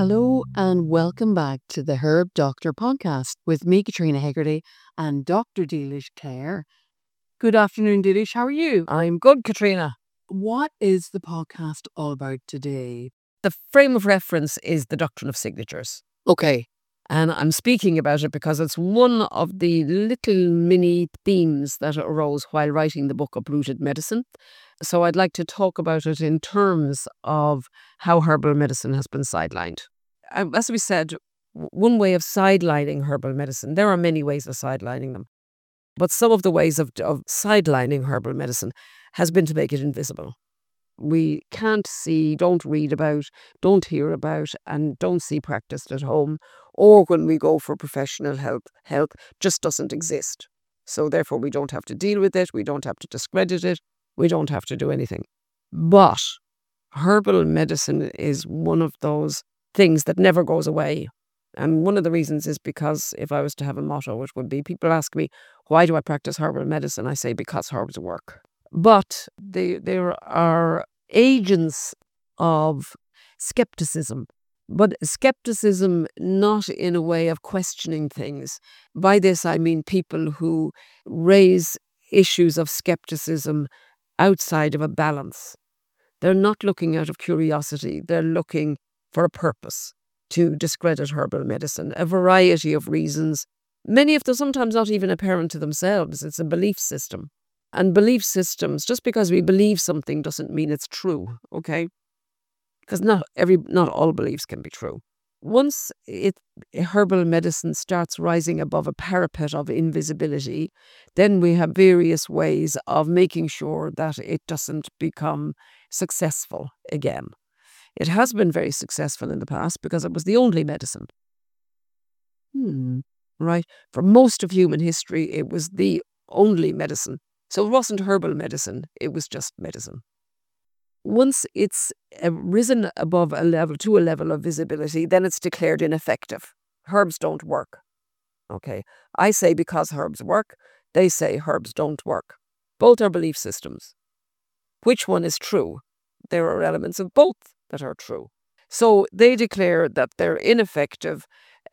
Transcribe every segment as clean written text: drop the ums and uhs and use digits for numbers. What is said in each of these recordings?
Hello and welcome back to the Herb Doctor podcast with me, Katrina Hegarty, and Dr. Deelish Clare. Good afternoon, Deelish. How are you? I'm good, Katrina. What is the podcast all about today? The frame of reference is the doctrine of signatures. Okay. And I'm speaking about it because it's one of the little mini themes that arose while writing the book Uprooted Medicine. So I'd like to talk about it in terms of how herbal medicine has been sidelined. As we said, one way of sidelining herbal medicine, there are many ways of sidelining them, but some of the ways of sidelining herbal medicine has been to make it invisible. We can't see, don't read about, don't hear about, and don't see practiced at home, or when we go for professional help just doesn't exist. So therefore we don't have to deal with it, we don't have to discredit it, we don't have to do anything. But herbal medicine is one of those things that never goes away. And one of the reasons is because if I was to have a motto, it would be, people ask me, why do I practice herbal medicine? I say, because herbs work. But there are agents of skepticism, but skepticism not in a way of questioning things. By this, I mean people who raise issues of skepticism outside of a balance. They're not looking out of curiosity, they're looking for a purpose to discredit herbal medicine, a variety of reasons, many of them sometimes not even apparent to themselves. It's a belief system. And belief systems, just because we believe something doesn't mean it's true, okay? Because not all beliefs can be true. Once herbal medicine starts rising above a parapet of invisibility, then we have various ways of making sure that it doesn't become successful again. It has been very successful in the past because it was the only medicine. Right? For most of human history, it was the only medicine. So it wasn't herbal medicine, it was just medicine. Once it's risen above to a level of visibility, then it's declared ineffective. Herbs don't work. Okay. I say because herbs work, they say herbs don't work. Both are belief systems. Which one is true? There are elements of both that are true. So they declare that they're ineffective,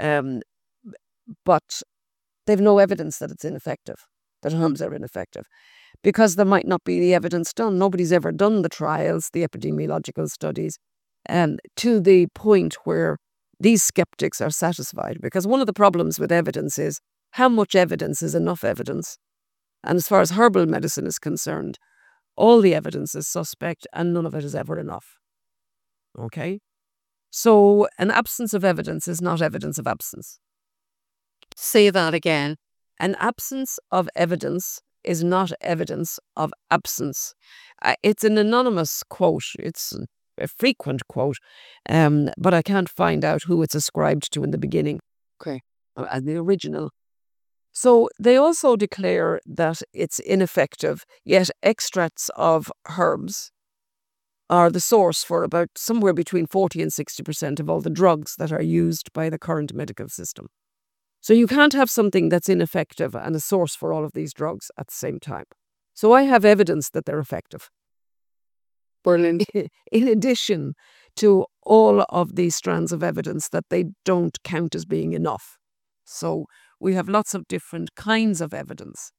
but they've no evidence that it's ineffective, that herbs are ineffective, because there might not be the evidence done. Nobody's ever done the trials, the epidemiological studies, to the point where these skeptics are satisfied. Because one of the problems with evidence is how much evidence is enough evidence. And as far as herbal medicine is concerned, all the evidence is suspect and none of it is ever enough. Okay? So an absence of evidence is not evidence of absence. Say that again. An absence of evidence is not evidence of absence. It's an anonymous quote. It's a frequent quote, but I can't find out who it's ascribed to in the beginning. Okay. As the original. So they also declare that it's ineffective, yet extracts of herbs are the source for about somewhere between 40 and 60% of all the drugs that are used by the current medical system. So you can't have something that's ineffective and a source for all of these drugs at the same time. So I have evidence that they're effective. Brilliant. In addition to all of these strands of evidence that they don't count as being enough. So we have lots of different kinds of evidence.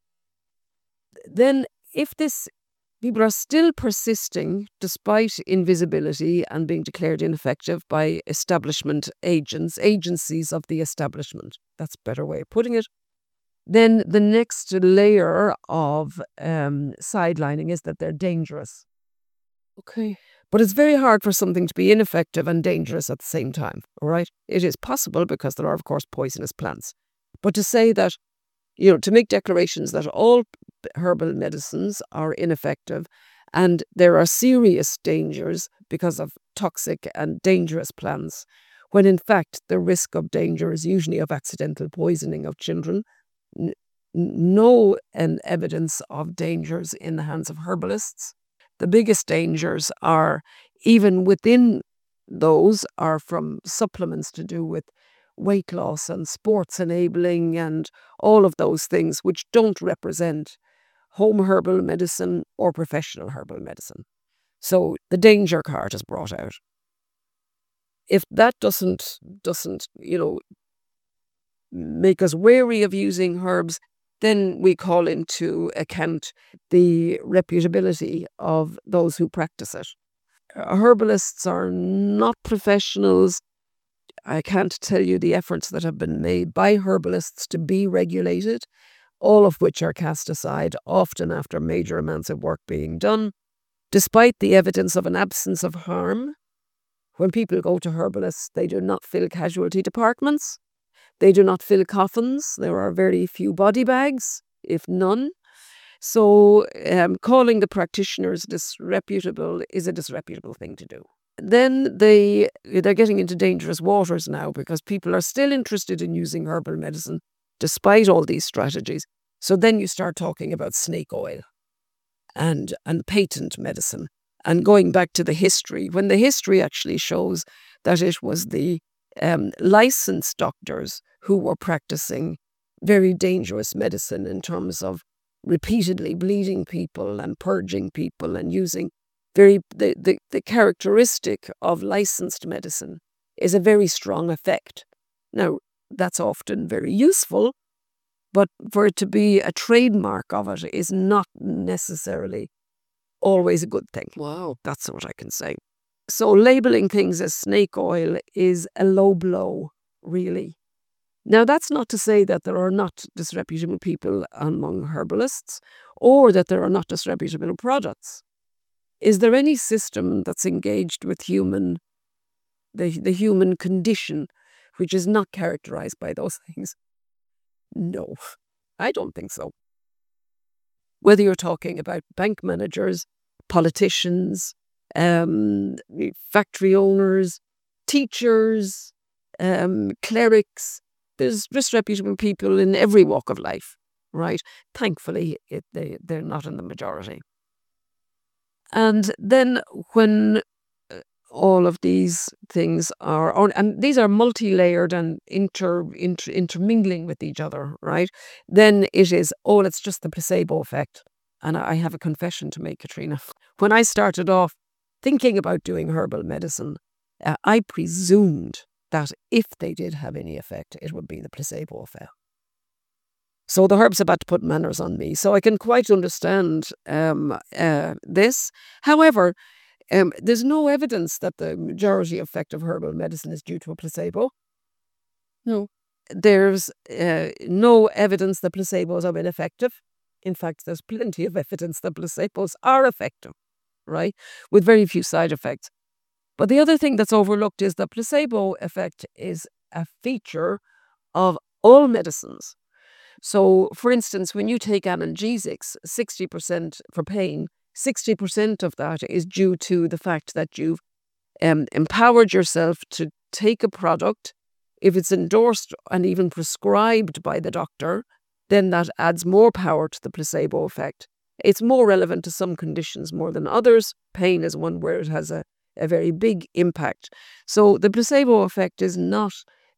Then if people are still persisting despite invisibility and being declared ineffective by establishment agencies of the establishment, that's a better way of putting it, then the next layer of sidelining is that they're dangerous. Okay. But it's very hard for something to be ineffective and dangerous at the same time, all right? It is possible because there are, of course, poisonous plants. But to say that, to make declarations that all herbal medicines are ineffective and there are serious dangers because of toxic and dangerous plants, when in fact the risk of danger is usually of accidental poisoning of children, no evidence of dangers in the hands of herbalists. The biggest dangers are, even within those, are from supplements to do with weight loss and sports enabling and all of those things which don't represent home herbal medicine or professional herbal medicine. So the danger card is brought out. if that doesn't make us wary of using herbs, then we call into account the reputability of those who practice it. Herbalists are not professionals. I can't tell you the efforts that have been made by herbalists to be regulated, all of which are cast aside, often after major amounts of work being done. Despite the evidence of an absence of harm, when people go to herbalists, they do not fill casualty departments. They do not fill coffins. There are very few body bags, if none. So calling the practitioners disreputable is a disreputable thing to do. Then they're getting into dangerous waters now because people are still interested in using herbal medicine despite all these strategies. So then you start talking about snake oil and patent medicine and going back to the history, when the history actually shows that it was the licensed doctors who were practicing very dangerous medicine in terms of repeatedly bleeding people and purging people and using the characteristic of licensed medicine is a very strong effect. Now, that's often very useful, but for it to be a trademark of it is not necessarily always a good thing. Wow. That's what I can say. So labeling things as snake oil is a low blow, really. Now, that's not to say that there are not disreputable people among herbalists or that there are not disreputable products. Is there any system that's engaged with the human condition which is not characterized by those things? No, I don't think so. Whether you're talking about bank managers, politicians, factory owners, teachers, clerics, there's disreputable people in every walk of life, right? Thankfully, they're not in the majority. And then when all of these things and these are multi-layered and intermingling with each other, right? Then it is, it's just the placebo effect. And I have a confession to make, Katrina. When I started off thinking about doing herbal medicine, I presumed that if they did have any effect, it would be the placebo effect. So the herbs about to put manners on me. So I can quite understand this. However, there's no evidence that the majority effect of herbal medicine is due to a placebo. No. There's no evidence that placebos are ineffective. In fact, there's plenty of evidence that placebos are effective, right? With very few side effects. But the other thing that's overlooked is the placebo effect is a feature of all medicines. So, for instance, when you take analgesics, 60% for pain, 60% of that is due to the fact that you've empowered yourself to take a product. If it's endorsed and even prescribed by the doctor, then that adds more power to the placebo effect. It's more relevant to some conditions more than others. Pain is one where it has a very big impact. So the placebo effect is not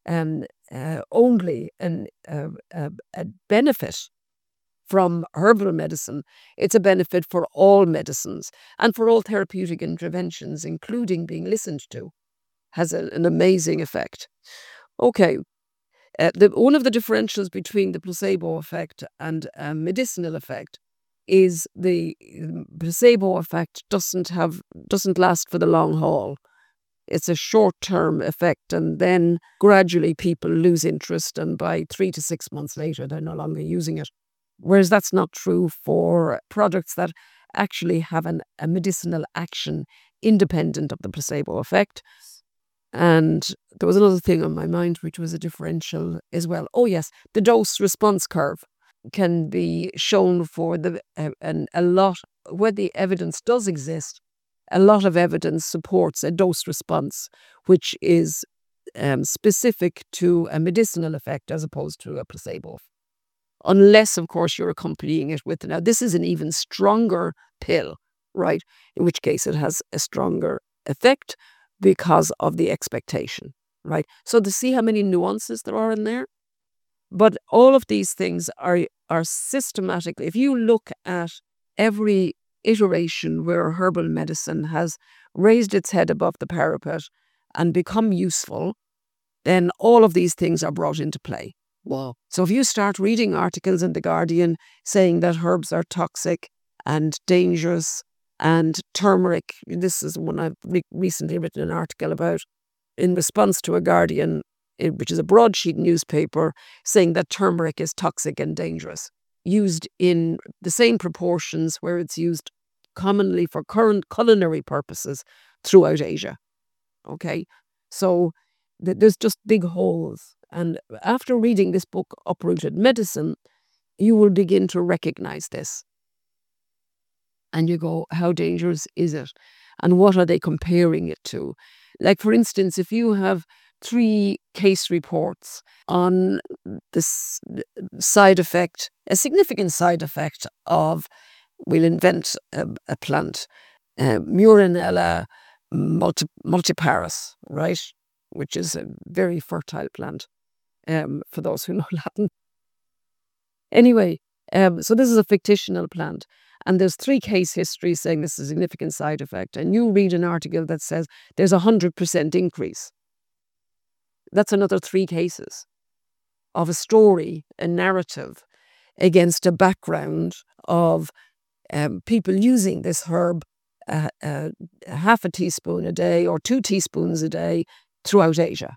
only a benefit from herbal medicine, it's a benefit for all medicines and for all therapeutic interventions, including being listened to, has an amazing effect. Okay, one of the differentials between the placebo effect and medicinal effect is the placebo effect doesn't last for the long haul. It's a short-term effect, and then gradually people lose interest, and by 3 to 6 months later, they're no longer using it. Whereas that's not true for products that actually have a medicinal action independent of the placebo effect. And there was another thing on my mind, which was a differential as well. Oh yes, the dose-response curve can be shown for a lot, where the evidence does exist. A lot of evidence supports a dose response, which is specific to a medicinal effect as opposed to a placebo. Unless, of course, you're accompanying it with, now this is an even stronger pill, right? In which case it has a stronger effect because of the expectation, right? So to see how many nuances there are in there. But all of these things are systematically, if you look at every iteration where herbal medicine has raised its head above the parapet and become useful, then all of these things are brought into play. Wow. So if you start reading articles in The Guardian saying that herbs are toxic and dangerous, and turmeric, this is one I've recently written an article about in response to a Guardian, which is a broadsheet newspaper, saying that turmeric is toxic and dangerous, used in the same proportions where it's used commonly for current culinary purposes throughout Asia. Okay, so there's just big holes. And after reading this book, Uprooted Medicine, you will begin to recognize this. And you go, how dangerous is it? And what are they comparing it to? Like, for instance, if you have 3 case reports on this side effect, a significant side effect of, we'll invent a plant, Murinella multiparis, right? Which is a very fertile plant, for those who know Latin. Anyway, so this is a fictional plant. And there's 3 case histories saying this is a significant side effect. And you read an article that says there's 100% increase. That's another 3 cases of a story, a narrative, against a background of people using this herb half a teaspoon a day or 2 teaspoons a day throughout Asia.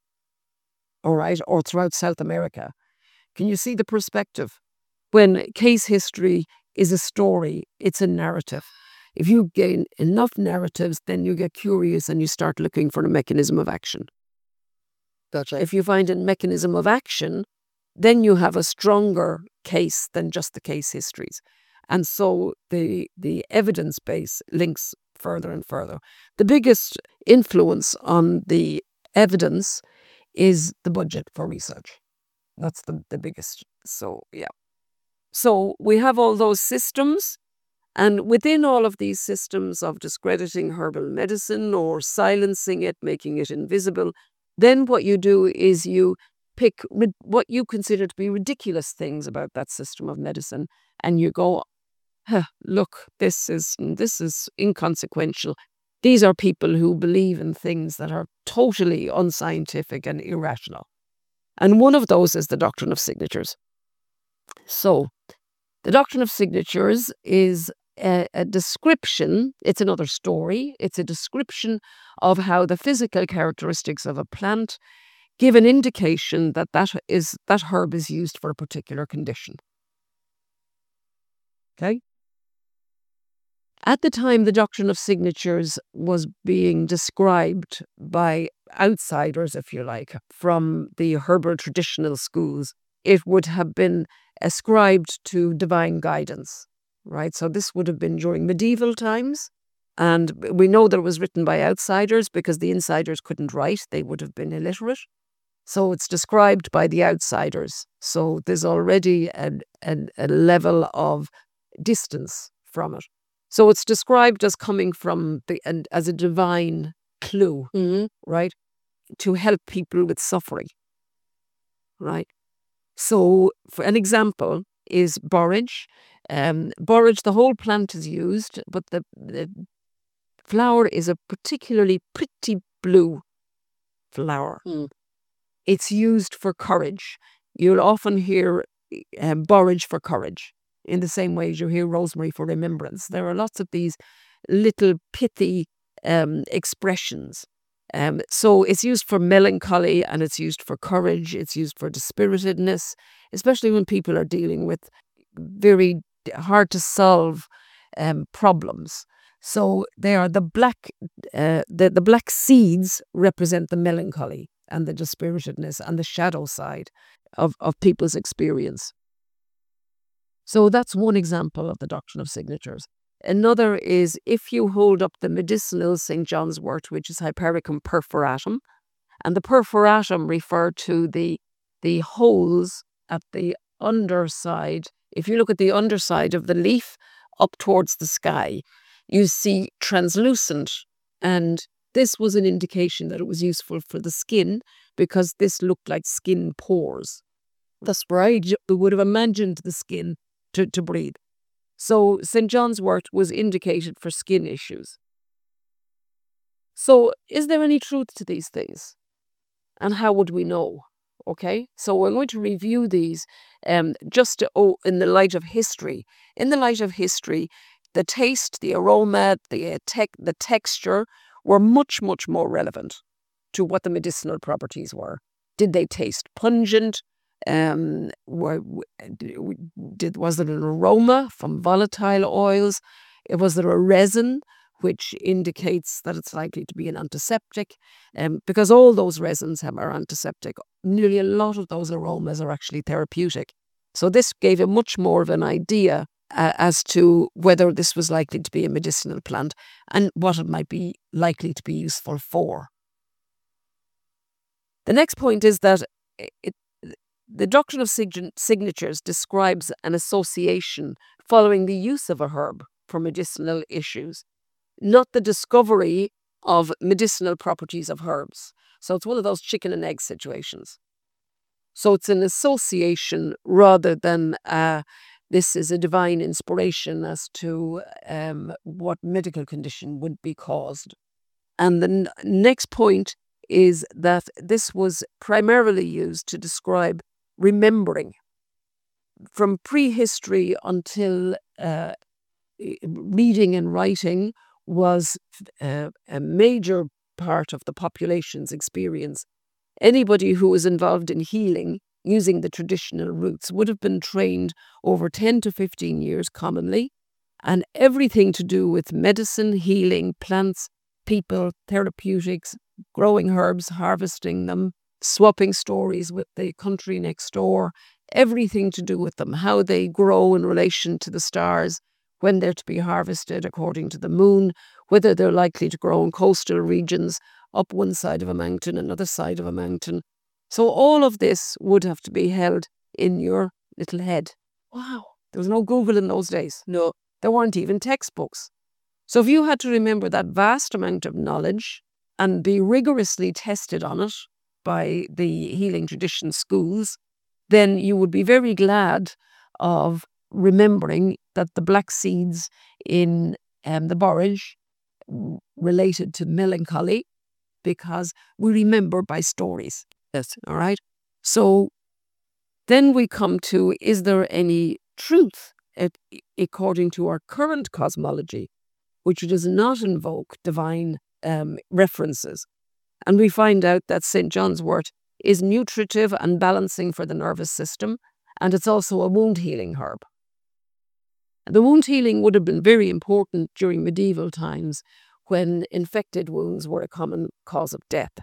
All right, or throughout South America. Can you see the perspective? When case history is a story, it's a narrative. If you gain enough narratives, then you get curious and you start looking for a mechanism of action. That's right. If you find a mechanism of action, then you have a stronger case than just the case histories. And so the evidence base links further and further. The biggest influence on the evidence is the budget for research. That's the biggest. So, yeah. So we have all those systems, and within all of these systems of discrediting herbal medicine or silencing it, making it invisible, then what you do is you pick what you consider to be ridiculous things about that system of medicine, and you go, look, this is inconsequential. These are people who believe in things that are totally unscientific and irrational. And one of those is the doctrine of signatures. So, the doctrine of signatures is a description, it's another story, it's a description of how the physical characteristics of a plant give an indication that that herb is used for a particular condition. Okay? At the time the doctrine of signatures was being described by outsiders, if you like, from the herbal traditional schools, it would have been ascribed to divine guidance, right? So this would have been during medieval times. And we know that it was written by outsiders because the insiders couldn't write. They would have been illiterate. So it's described by the outsiders. So there's already a level of distance from it. So it's described as coming from as a divine clue, right? To help people with suffering, right? So for an example is borage. Borage, the whole plant is used, but the flower is a particularly pretty blue flower. It's used for courage. You'll often hear borage for courage, in the same way as you hear rosemary for remembrance. There are lots of these little pithy expressions. So it's used for melancholy and it's used for courage. It's used for dispiritedness, especially when people are dealing with very hard to solve problems. So they are the black seeds represent the melancholy and the dispiritedness and the shadow side of people's experience. So that's one example of the doctrine of signatures. Another is if you hold up the medicinal St. John's wort, which is Hypericum perforatum, and the perforatum refer to the holes at the underside. If you look at the underside of the leaf up towards the sky, you see translucent, and this was an indication that it was useful for the skin because this looked like skin pores. That's right. You would have imagined the skin to breathe. So St. John's wort was indicated for skin issues. So is there any truth to these things? And how would we know? Okay, so we're going to review these in the light of history. In the light of history, the taste, the aroma, the texture were much, much more relevant to what the medicinal properties were. Did they taste pungent? Was it an aroma from volatile oils? Was there a resin which indicates that it's likely to be an antiseptic? Because all those resins are antiseptic. Nearly a lot of those aromas are actually therapeutic. So this gave a much more of an idea as to whether this was likely to be a medicinal plant and what it might be likely to be useful for. The next point is that the doctrine of signatures describes an association following the use of a herb for medicinal issues, not the discovery of medicinal properties of herbs. So it's one of those chicken and egg situations. So it's an association rather than this is a divine inspiration as to what medical condition would be caused. And the next point is that this was primarily used to describe remembering. From prehistory until reading and writing was a major part of the population's experience. Anybody who was involved in healing using the traditional routes would have been trained over 10 to 15 years commonly, and everything to do with medicine, healing, plants, people, therapeutics, growing herbs, harvesting them, swapping stories with the country next door, everything to do with them, how they grow in relation to the stars, when they're to be harvested according to the moon, whether they're likely to grow in coastal regions, up one side of a mountain, another side of a mountain. So all of this would have to be held in your little head. Wow. There was no Google in those days. No. There weren't even textbooks. So if you had to remember that vast amount of knowledge and be rigorously tested on it by the healing tradition schools, then you would be very glad of remembering that the black seeds in the borage related to melancholy, because we remember by stories. Yes. All right. So then we come to, is there any truth according to our current cosmology, which does not invoke divine references? And we find out that St. John's wort is nutritive and balancing for the nervous system, and it's also a wound healing herb. The wound healing would have been very important during medieval times when infected wounds were a common cause of death.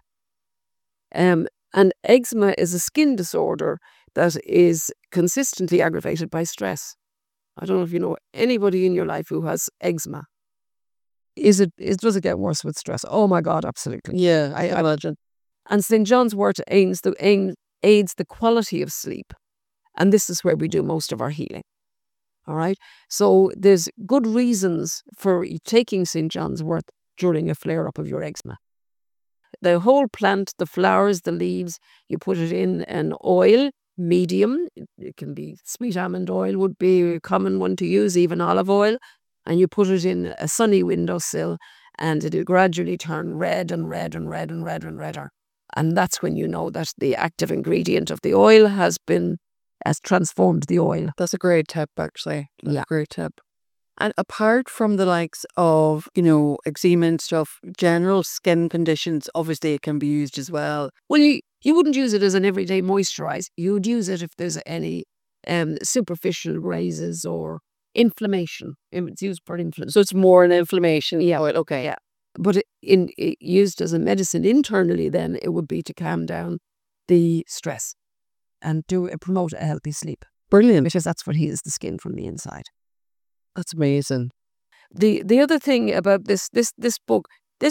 And eczema is a skin disorder that is consistently aggravated by stress. I don't know if you know anybody in your life who has eczema. Does it get worse with stress? Oh my God, absolutely. Yeah, I imagine. And St. John's wort aids the quality of sleep. And this is where we do most of our healing. All right. So there's good reasons for taking St. John's wort during a flare-up of your eczema. The whole plant, the flowers, the leaves, you put it in an oil, medium. It can be sweet almond oil would be a common one to use, even olive oil. And you put it in a sunny windowsill and it'll gradually turn red and red and red and red and redder. And that's when you know that the active ingredient of the oil has transformed the oil. That's a great tip, actually. That's Yeah. a great tip. And apart from the likes of, eczema and stuff, general skin conditions, obviously it can be used as well. Well, you wouldn't use it as an everyday moisturize. You would use it if there's any superficial grazes or inflammation. It's used for inflammation. So it's more an inflammation. Yeah. oil. Okay. Yeah. But used as a medicine internally, then it would be to calm down the stress and promote a healthy sleep. Brilliant. Because that's what heals the skin from the inside. That's amazing. The other thing about this book, this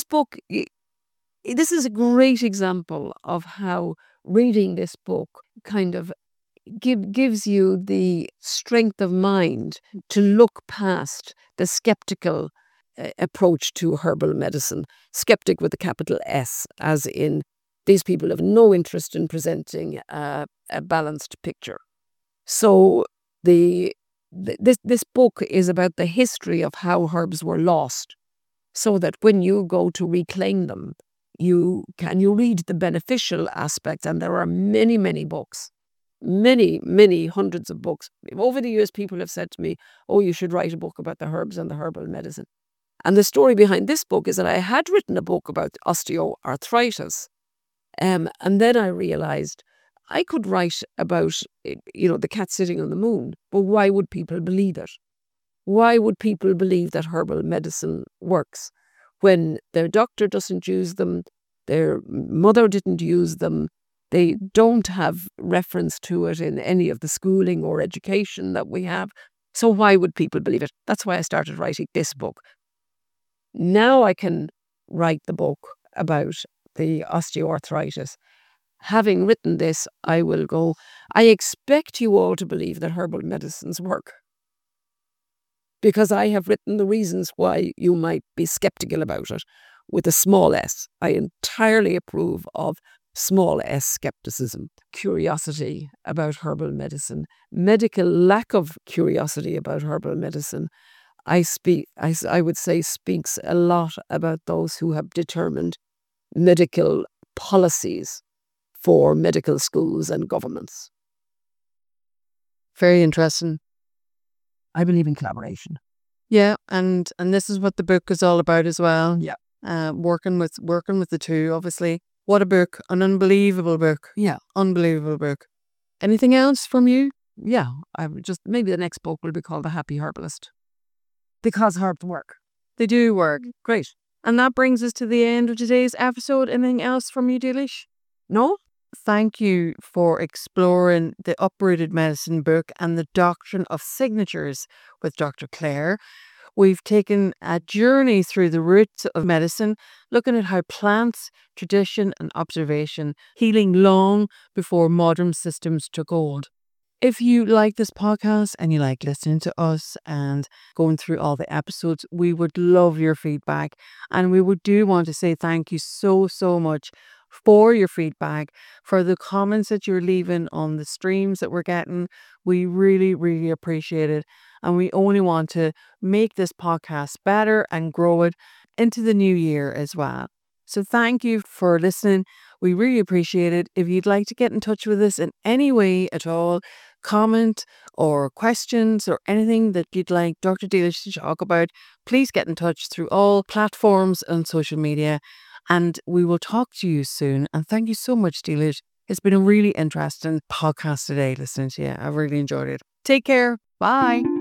is a great example of how reading this book kind of gives you the strength of mind to look past the skeptical approach to herbal medicine. Skeptic with a capital S, as in these people have no interest in presenting a balanced picture. So this book is about the history of how herbs were lost. so that when you go to reclaim them, you read the beneficial aspect. And there are many, many books, many hundreds of books. Over the years, people have said to me, oh, you should write a book about the herbs and the herbal medicine. And the story behind this book is that I had written a book about osteoarthritis. And then I realized I could write about, the cat sitting on the moon, but why would people believe it? Why would people believe that herbal medicine works when their doctor doesn't use them, their mother didn't use them, they don't have reference to it in any of the schooling or education that we have? So why would people believe it? That's why I started writing this book. Now I can write the book about the osteoarthritis. Having written this, I will go, I expect you all to believe that herbal medicines work, because I have written the reasons why you might be skeptical about it with a small s. I entirely approve of small s skepticism, curiosity about herbal medicine, medical lack of curiosity about herbal medicine. I would say speaks a lot about those who have determined medical policies for medical schools and governments. Very interesting. I believe in collaboration. Yeah, and this is what the book is all about as well. Yeah. Working with the two, obviously. What a book. An unbelievable book. Yeah. Unbelievable book. Anything else from you? Yeah. Maybe the next book will be called The Happy Herbalist. Because herbs work. They do work. Great. And that brings us to the end of today's episode. Anything else from you, Dealish? No? Thank you for exploring the Uprooted Medicine book and the Doctrine of Signatures with Dr. Clare. We've taken a journey through the roots of medicine, looking at how plants, tradition and observation healing long before modern systems took hold. If you like this podcast and you like listening to us and going through all the episodes, we would love your feedback. And we do want to say thank you so much for your feedback, for the comments that you're leaving on the streams that we're getting. We really appreciate it. And we only want to make this podcast better and grow it into the new year as well. So thank you for listening. We really appreciate it. If you'd like to get in touch with us in any way at all, comment or questions or anything that you'd like Dr. Dealish to talk about, please get in touch through all platforms and social media. And we will talk to you soon. And thank you so much, Dealish. It's been a really interesting podcast today listening to you. I've really enjoyed it. Take care. Bye.